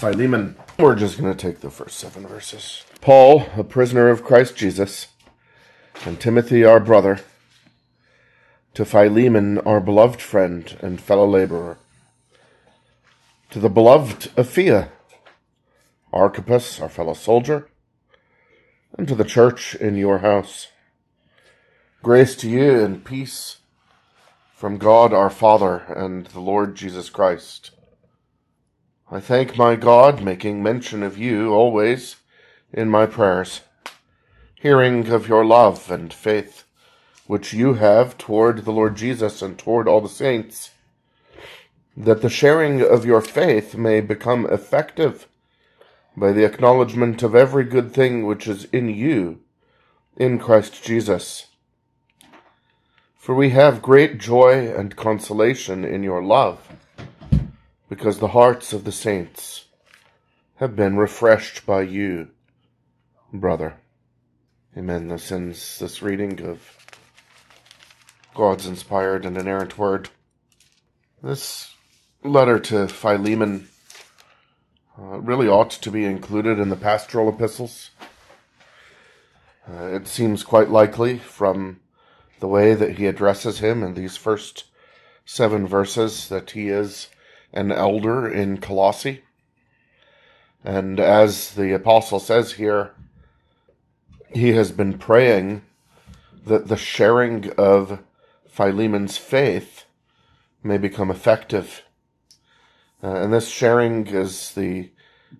Philemon. We're just going to take the first 7 verses. Paul, a prisoner of Christ Jesus, and Timothy, our brother, to Philemon, our beloved friend and fellow laborer, to the beloved Apphia, Archippus, our fellow soldier, and to the church in your house. Grace to you and peace from God our Father and the Lord Jesus Christ. I thank my God, making mention of you always in my prayers, hearing of your love and faith, which you have toward the Lord Jesus and toward all the saints, that the sharing of your faith may become effective by the acknowledgement of every good thing which is in you, in Christ Jesus. For we have great joy and consolation in your love, because the hearts of the saints have been refreshed by you, brother. Amen. This ends this reading of God's inspired and inerrant word. This letter to Philemon really ought to be included in the pastoral epistles. It seems quite likely from the way that he addresses him in these first 7 verses that he is an elder in Colossae. And as the apostle says here, he has been praying that the sharing of Philemon's faith may become effective. And this sharing is it's the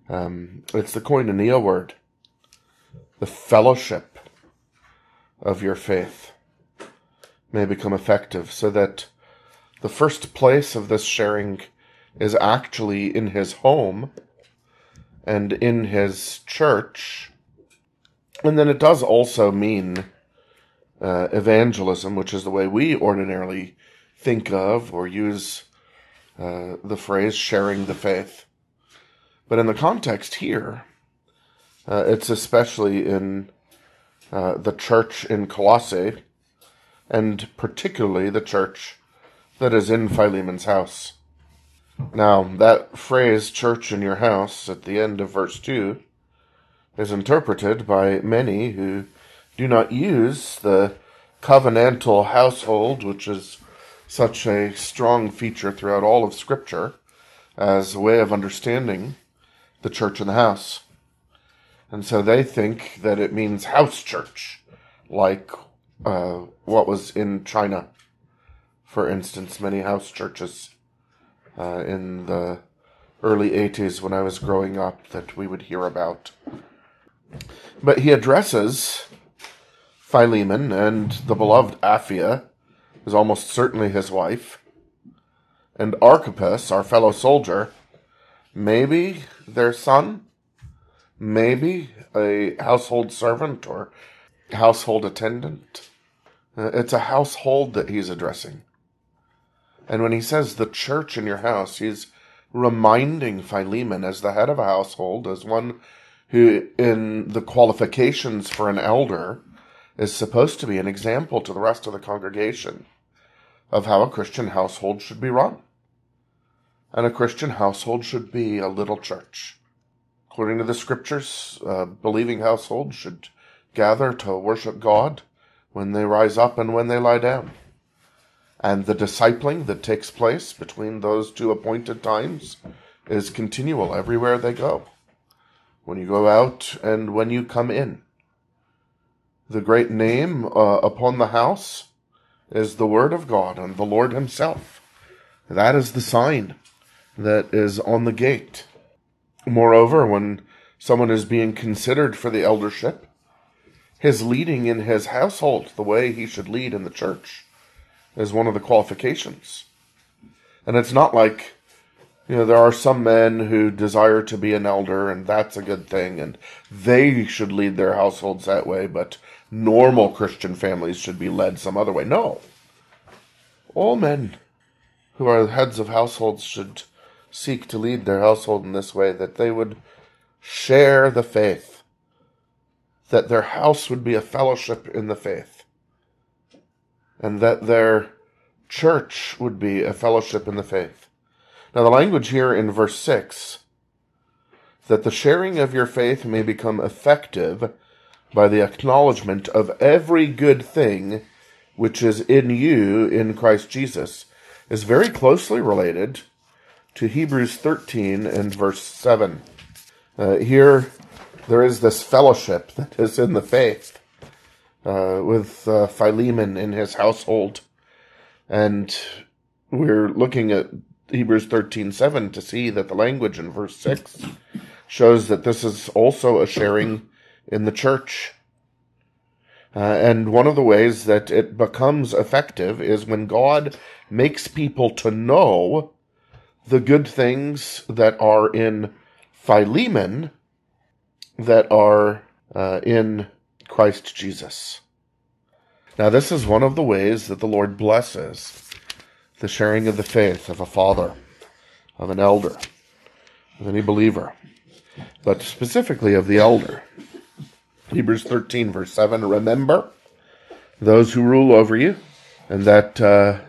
koinonia word, the fellowship of your faith may become effective, so that the first place of this sharing is actually in his home and in his church. And then it does also mean evangelism, which is the way we ordinarily think of or use the phrase sharing the faith. But in the context here, it's especially in the church in Colossae, and particularly the church that is in Philemon's house. Now, that phrase, church in your house, at the end of verse 2, is interpreted by many who do not use the covenantal household, which is such a strong feature throughout all of Scripture, as a way of understanding the church in the house. And so they think that it means house church, like what was in China, for instance, many house churches in the early 80s when I was growing up that we would hear about. But he addresses Philemon and the beloved Apphia, is almost certainly his wife, and Archippus, our fellow soldier, maybe their son, maybe a household servant or household attendant. It's a household that he's addressing. And when he says the church in your house, he's reminding Philemon as the head of a household, as one who in the qualifications for an elder is supposed to be an example to the rest of the congregation of how a Christian household should be run. And a Christian household should be a little church. According to the Scriptures, believing households should gather to worship God when they rise up and when they lie down. And the discipling that takes place between those 2 appointed times is continual everywhere they go. When you go out and when you come in. The great name upon the house is the Word of God and the Lord Himself. That is the sign that is on the gate. Moreover, when someone is being considered for the eldership, his leading in his household, the way he should lead in the church, is one of the qualifications. And it's not like, there are some men who desire to be an elder, and that's a good thing, and they should lead their households that way, but normal Christian families should be led some other way. No. All men who are heads of households should seek to lead their household in this way, that they would share the faith, that their house would be a fellowship in the faith, and that their church would be a fellowship in the faith. Now, the language here in verse 6 that the sharing of your faith may become effective by the acknowledgement of every good thing which is in you in Christ Jesus, is very closely related to Hebrews 13 and verse 7. Here, there is this fellowship that is in the faith with Philemon in his household. And we're looking at Hebrews 13:7 to see that the language in verse 6 shows that this is also a sharing in the church. And one of the ways that it becomes effective is when God makes people to know the good things that are in Philemon that are in Christ Jesus. Now, this is one of the ways that the Lord blesses the sharing of the faith of a father, of an elder, of any believer, but specifically of the elder. Hebrews 13, verse 7, remember those who rule over you, and that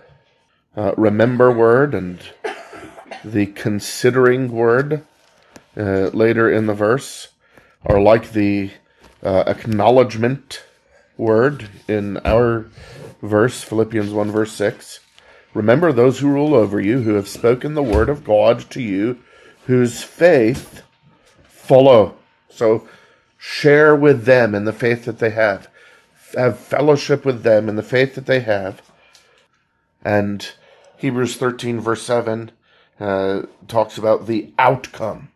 remember word and the considering word later in the verse are like the acknowledgement word in our verse, Philippians 1, verse 6. Remember those who rule over you, who have spoken the word of God to you, whose faith follow. So share with them in the faith that they have. Have fellowship with them in the faith that they have. And Hebrews 13, verse 7 talks about the outcome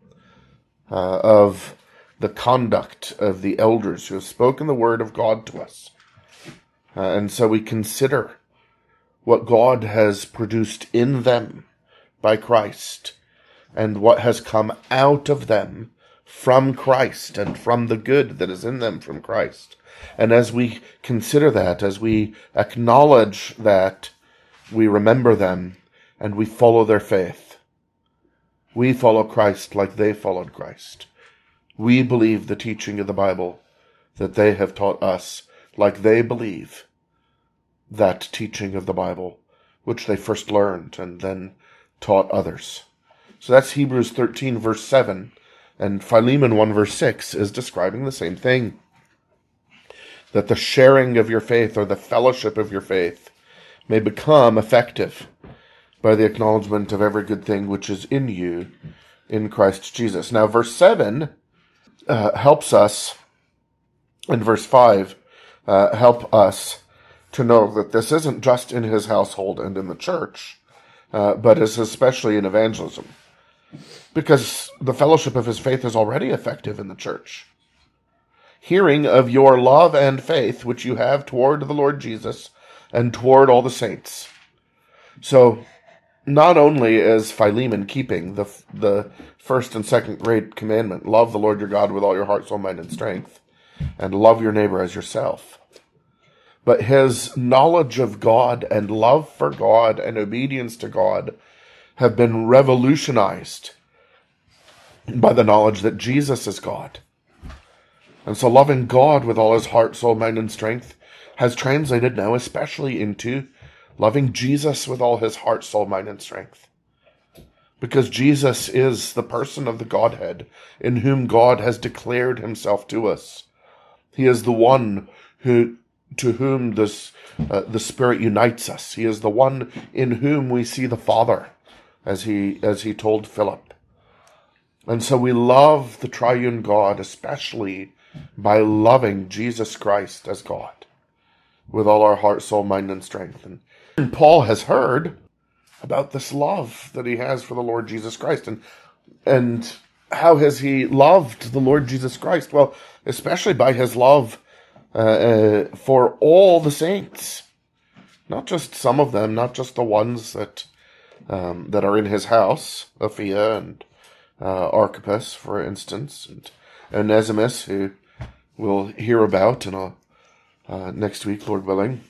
of the conduct of the elders who have spoken the word of God to us. And so we consider what God has produced in them by Christ and what has come out of them from Christ and from the good that is in them from Christ. And as we consider that, as we acknowledge that, we remember them and we follow their faith. We follow Christ like they followed Christ. We believe the teaching of the Bible that they have taught us like they believe that teaching of the Bible, which they first learned and then taught others. So that's Hebrews 13, verse 7. And Philemon 1, verse 6 is describing the same thing. That the sharing of your faith or the fellowship of your faith may become effective by the acknowledgement of every good thing which is in you in Christ Jesus. Now, verse 7 helps us, and verse 5 help us to know that this isn't just in his household and in the church, but is especially in evangelism. Because the fellowship of his faith is already effective in the church. Hearing of your love and faith which you have toward the Lord Jesus and toward all the saints. So, not only is Philemon keeping the first and second great commandment, love the Lord your God with all your heart, soul, mind, and strength, and love your neighbor as yourself, but his knowledge of God and love for God and obedience to God have been revolutionized by the knowledge that Jesus is God. And so loving God with all his heart, soul, mind, and strength has translated now especially into loving Jesus with all his heart, soul, mind, and strength. Because Jesus is the person of the Godhead in whom God has declared himself to us. He is the one to whom the Spirit unites us. He is the one in whom we see the Father, as he told Philip. And so we love the triune God, especially by loving Jesus Christ as God with all our heart, soul, mind, and strength. And Paul has heard about this love that he has for the Lord Jesus Christ. And how has he loved the Lord Jesus Christ? Well, especially by his love for all the saints. Not just some of them, not just the ones that are in his house, Apphia and Archippus, for instance, and Onesimus, who we'll hear about next week, Lord willing.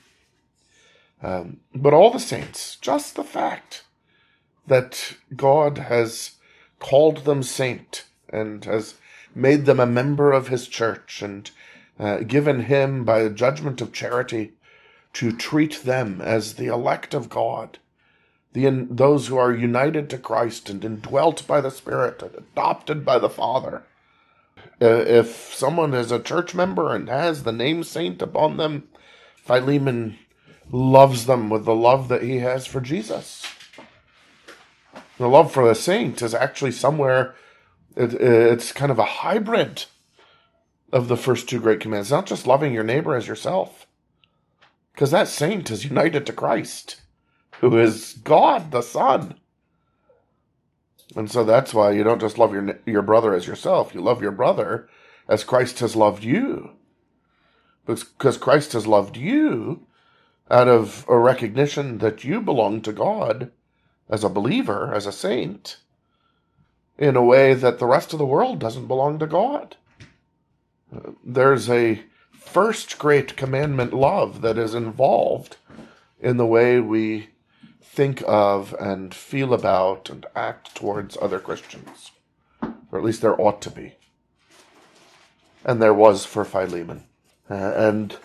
But all the saints, just the fact that God has called them saint and has made them a member of his church and given him by the judgment of charity to treat them as the elect of God, those who are united to Christ and indwelt by the Spirit and adopted by the Father. If someone is a church member and has the name saint upon them, Philemon loves them with the love that he has for Jesus. The love for the saint is actually somewhere, it's kind of a hybrid of the first two great commands. Not just loving your neighbor as yourself, because that saint is united to Christ, who is God the Son. And so that's why you don't just love your brother as yourself. You love your brother as Christ has loved you. Because Christ has loved you out of a recognition that you belong to God as a believer, as a saint, in a way that the rest of the world doesn't belong to God. There's a first great commandment love that is involved in the way we think of and feel about and act towards other Christians. Or at least there ought to be. And there was for Philemon. And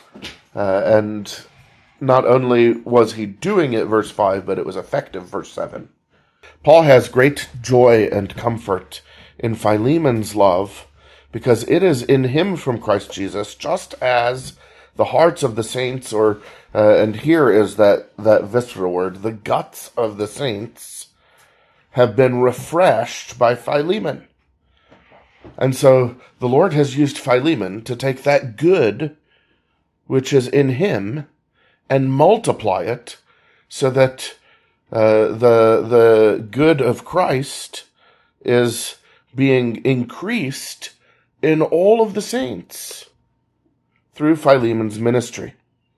not only was he doing it, verse 5, but it was effective, verse 7. Paul has great joy and comfort in Philemon's love, because it is in him from Christ Jesus, just as the hearts of the saints, and here is that visceral word, the guts of the saints, have been refreshed by Philemon. And so the Lord has used Philemon to take that good which is in him and multiply it so that the good of Christ is being increased in all of the saints through Philemon's ministry.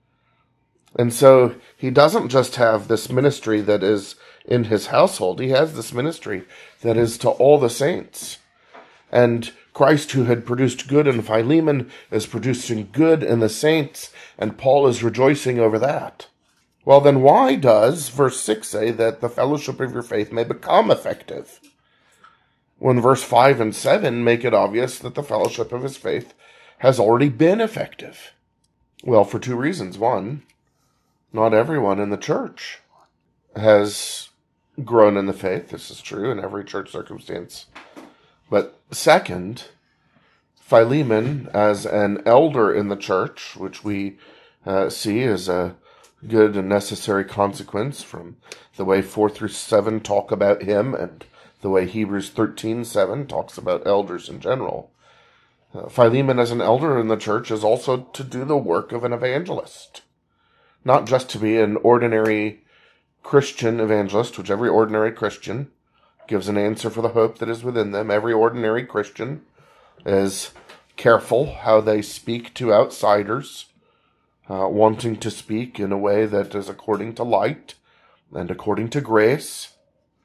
And so he doesn't just have this ministry that is in his household. He has this ministry that is to all the saints. And Christ, who had produced good in Philemon, is producing good in the saints, and Paul is rejoicing over that. Well, then why does verse 6 say that the fellowship of your faith may become effective, when verse 5 and 7 make it obvious that the fellowship of his faith has already been effective? Well, for two reasons. One, not everyone in the church has grown in the faith. This is true in every church circumstance. But second, Philemon, as an elder in the church, which we see as a good and necessary consequence from the way 4 through 7 talk about him and the way Hebrews 13:7 talks about elders in general. Philemon, as an elder in the church, is also to do the work of an evangelist. Not just to be an ordinary Christian evangelist, which every ordinary Christian gives an answer for the hope that is within them. Every ordinary Christian is careful how they speak to outsiders, wanting to speak in a way that is according to light and according to grace.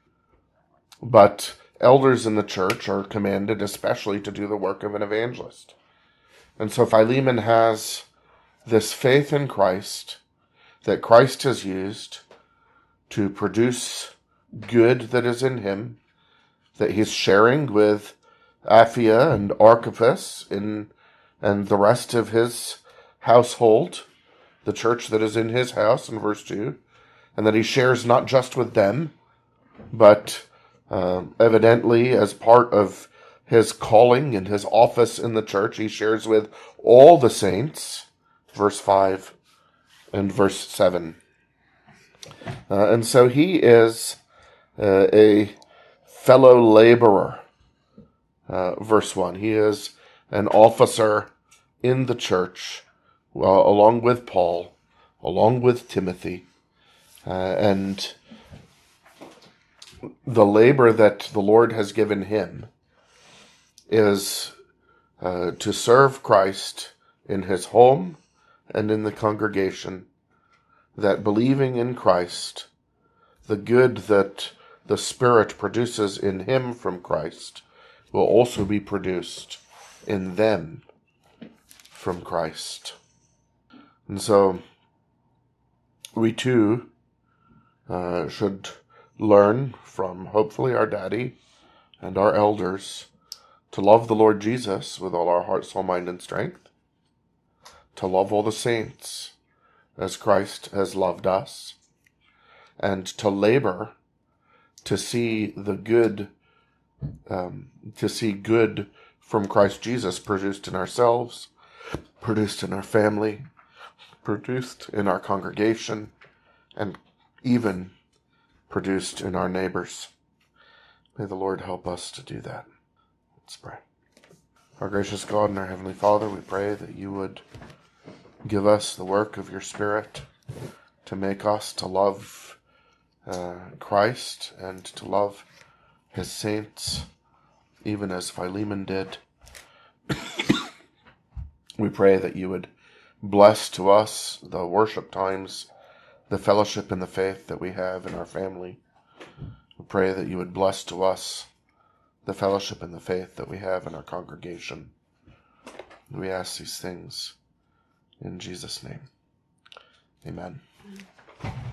But elders in the church are commanded especially to do the work of an evangelist. And so Philemon has this faith in Christ that Christ has used to produce good that is in him, that he's sharing with Apphia and Archippus and the rest of his household, the church that is in his house in verse 2, and that he shares not just with them, but evidently as part of his calling and his office in the church, he shares with all the saints, verse 5 and verse 7. And so he is a fellow laborer, verse 1. He is an officer in the church, along with Paul, along with Timothy, and the labor that the Lord has given him is to serve Christ in his home and in the congregation, that believing in Christ, the good that the Spirit produces in him from Christ will also be produced in them from Christ. And so we too should learn from, hopefully, our daddy and our elders to love the Lord Jesus with all our heart, soul, mind, and strength, to love all the saints as Christ has loved us, and to labor to see the good, to see good from Christ Jesus produced in ourselves, produced in our family, produced in our congregation, and even produced in our neighbors. May the Lord help us to do that. Let's pray. Our gracious God and our Heavenly Father, we pray that you would give us the work of your Spirit to make us to love Christ and to love his saints, even as Philemon did. We pray that you would bless to us the worship times, the fellowship in the faith that we have in our family. We pray that you would bless to us the fellowship in the faith that we have in our congregation. We ask these things in Jesus' name. Amen.